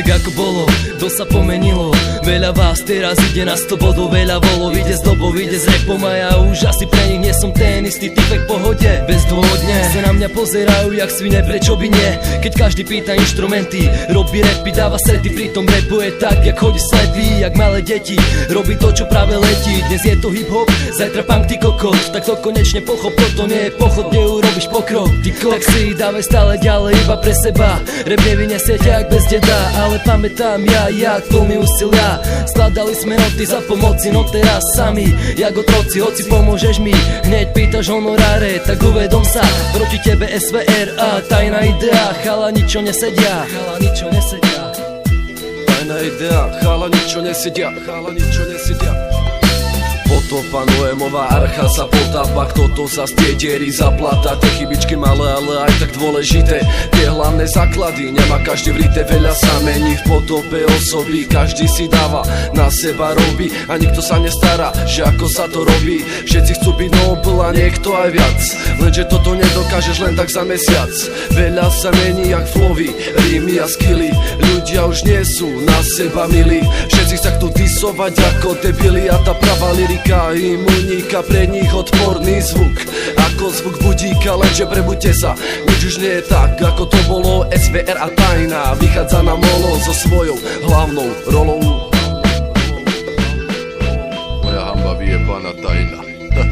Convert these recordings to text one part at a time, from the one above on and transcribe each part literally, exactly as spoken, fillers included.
tak ako bolo, to sa pomenilo. Veľa vás teraz ide na sto bodov, veľa volov ide z dobov, ide z repom a ja už asi pre nich nie som ten istý typek pohode. Bezdôvodne sa na mňa pozerajú jak svine, prečo by nie? Keď každý pýta inštrumenty, robí rapy, dáva sety, pritom rapuje tak, jak chodí slepý, jak malé deti. Robí to, čo práve letí, dnes je to hip-hop, zajtra punk, ty kokot. Tak to konečne pochop, to nie je pochod, kde urobíš pokrok. Ty kokot, tak si dávaj stále ďalej iba pre seba. Rap nevyniesie ťa jak bez deda, ale pamätám ja, jak plný úsilia. Skladali sme noty za pomoci, no teraz sami, jak otroci, hoci pomôžeš mi, hneď pýtaš honoráre, tak uvedom sa, proti tebe es vé er a tajná idea, chalani čo nesedia, chalani čo nesedia. Tajná idea, chalani čo nesedia, chalani čo nesedia. Potom panuje mová archa, sa potápa, kto to zas tie diery zaplata. Tie chybičky malé, ale aj tak dôležité, tie hlavné základy nemá každý vrite. Veľa sa mení v potope osoby, každý si dáva, na seba robí a nikto sa nestará, že ako sa to robí. Všetci chcú byť nobel a niekto aj viac, lenže toto nedokážeš len tak za mesiac. Veľa sa mení jak flowy, rímy a skilly, ľudia už nie sú na seba milí. Všetci sa chcú disovať ako debili a tá pravá lyrika im uniká, pre nich odporný zvuk ako zvuk budíka, lenže prebuďte sa, nič už nie je tak, ako to bolo. es vé er a tajná vychádza na molo so svojou hlavnou rolou. Moja hamba vyjebaná tajná.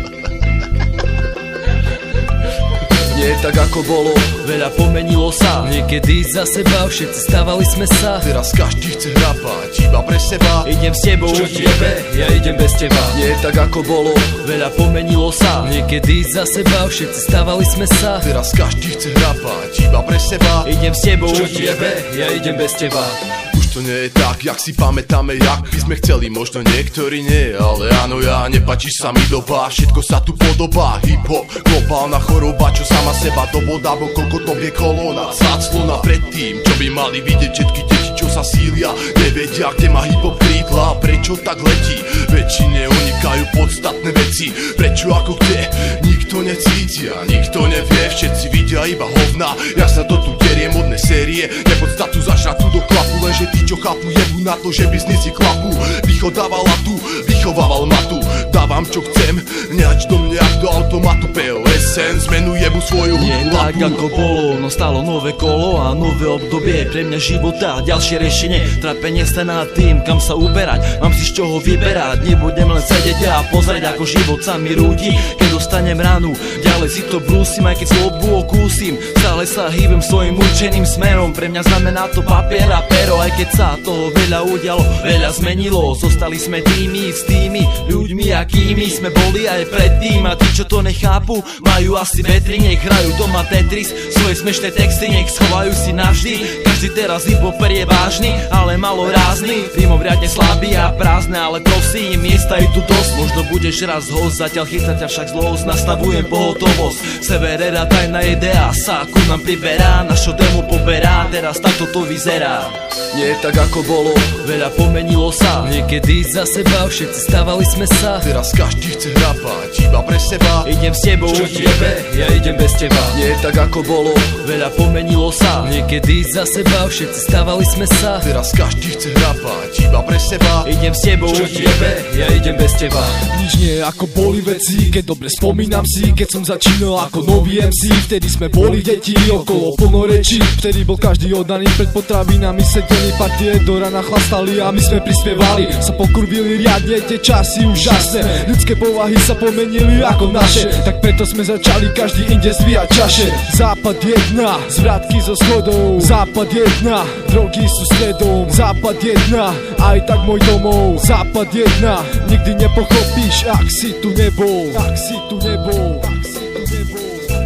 Nie tak ako bolo, veľa pomenilo sa. Niekedy za seba, všetci stávali sme sa. Teraz každý chce hrapať iba pre seba. Idem s tebou, čo ti jebe, ja idem bez teba. Nie tak ako bolo, veľa pomenilo sa. Niekedy za seba, všetci stávali sme sa. Teraz každý chce hrapať iba pre seba. Idem s tebou, čo ti jebe, ja idem bez teba. To nie je tak, jak si pamätáme, jak by sme chceli, možno niektorí nie, ale áno, ja, nepáči sa mi doba, všetko sa tu podobá. Hip-hop, globálna choroba, čo sama seba dobodá, bo koľko to je kolóna, záclona pred tým, čo by mali vidieť všetky deti, čo sa sília, nevedia, kde má hip-hop krídla, prečo tak letí, väčšine unikajú podstatné veci, prečo ako kde, nikto necítia, nikto nevie, všetci vidia iba hovna, ja sa to tu derie, modné série, nepodstatu zažratú do klapu, lenže tí, čo chápu jebu na to, že biznis si klapu. Východ dával latu, vychovával matu, dávam čo chcem, nehač do mňa do automatu. pé el es en zmenu jebu svoju nie tak ako bolo, no stalo nové kolo a nové obdobie, pre mňa života ďalšie riešenie, trápenie sa nad tým, kam sa uberať, mám si z čoho vyberať, nebudem len sedieť a pozrieť, ako život sa mi rúdi, keď dostanem ránu, ďalej si to brúsim, aj keď slobu okúsim, stále sa hýbem svojim určeným smerom, pre mňa znamená to papier a pero, aj keď sa toho veľa udialo, veľa zmenilo, zostali sme tými istými ľuďmi, akými sme boli aj predtým, a tí, čo to nechápu, majú asi vetri, nech hrajú doma Tetris, svoje smiešné texty nech schovajú si navždy, každý teraz hip-hopper je vážny, ale malo rázny, rímov riadne slabý a prázdne, ale prosím, miesta je tu dosť, možno budeš raz host, zatiaľ chytať ťa však zlosť, nastavujem pohotovosť, severera tajná idea sa ku nám priberá, našo demo poberá, teraz takto to vyzerá. Nie tak ako bolo, veľa pomenilo sa. Niekedy za seba, všetci stávali sme sa. Teraz každý chce hrapať iba pre seba. Idem s tebou, čo ti jebe, ja idem bez teba. Nie tak ako bolo, veľa pomenilo sa. Niekedy za seba, všetci stávali sme sa. Teraz každý chce hrapať iba pre seba. Idem s tebou, čo ti jebe, ja idem bez teba. Nič nie ako boli veci, keď dobre spomínam si, keď som začínal ako nový em cé. Vtedy sme boli deti, okolo plno rečí. Vtedy bol každý oddaný pred potravinami, sedeli partie do rana chlastali a my sme prispievali. Sa pokurvili riadne tie časy úžasné, ľudské povahy sa pomenili ako naše, tak preto sme začali každý inde zvíjať čaše. Západ jedna, zvratky zo schodov. Západ jedna, drogy sú stredom. Západ jedna, aj tak môj domov. Západ jedna, nikdy nepochopíš, ak si tu nebol. Ak si tu nebol, ak si tu nebol.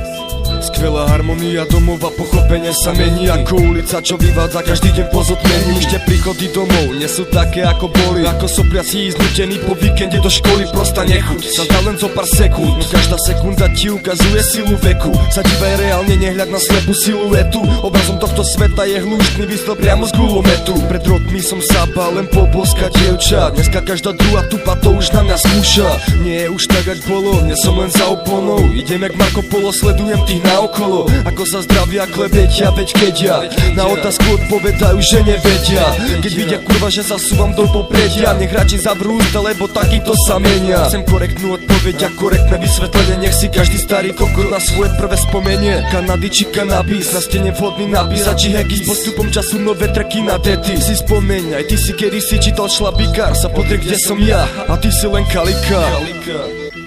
Skvelá harmonia domova, pochopenie sa mení ako ulica, čo vyvádza každý deň po zotmení. Ešte príchody domov nie sú také ako boli, ako sopliaci znutení po víkende do školy, prosta nechuť sa dá len zo pár sekúnd, no každá sekunda ti ukazuje silu veku. Sa dívaj reálne, nehľad na slepú siluetu, obrazom tohto sveta je hluštný výstrel priamo z gulometu. Pred rokmi som sa bál len poboskať dievčat, dneska každá druhá tupa to už na mňa skúša. Nie je už tak, ať bolo, nie som len za oponou, idem jak Marco Polo, sledujem tých na okolo, ako sa zdravia klebetia, veď keď ja na otázku odpovedajú, že nevedia. Keď vidia kurva, že sa súvam do popredia, nech radšej zavrú ústa, lebo takýto sa menia. Chcem korektnú odpoveď a korektné vysvetlenie, nech si každý starý kokot na svoje prvé spomenie. Kanady či kanabis, na stene vhodný nápis, a či heky s postupom času nové treky na dety. Si spomeň, aj ty si kedy si čítal Šlabikár, sa pozri kde som ja, a ty si len kalika.